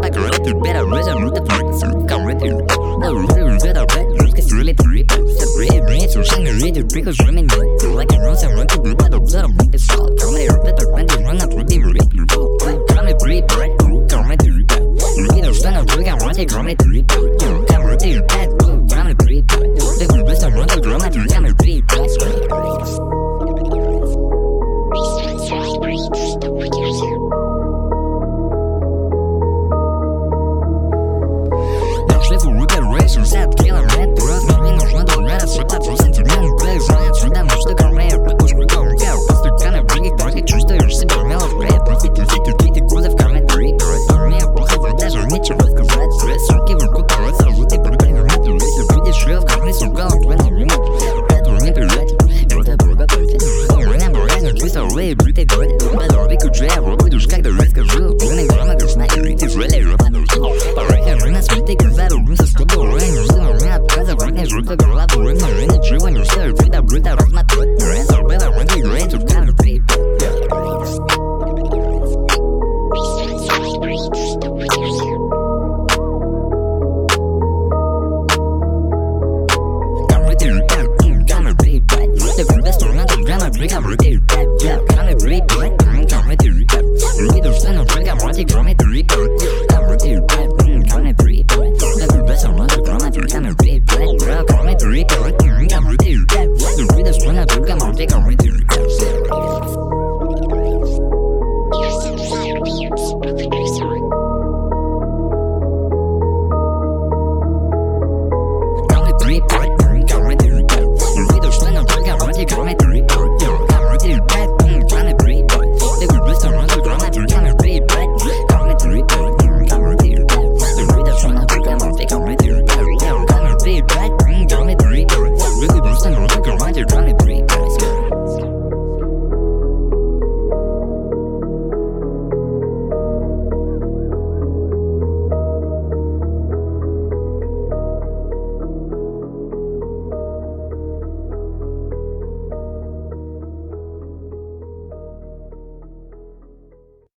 my girl, if you better resolve the parts, come with you. No, you better bet, it's really the rip. Separate brains, or sing the radio, because women like a rose and run to the battle, let them make the salt. Come here, better when they run up with the rip. Come and breathe, right? Come and do that. You need to stand up, you can run it, come and do it. You can run it, bad, come and breathe. They will best run the drum and come and breathe. Now, je vais vous regarder, je sais, après la red, pour être marine, je vois dans le red, je sais pas,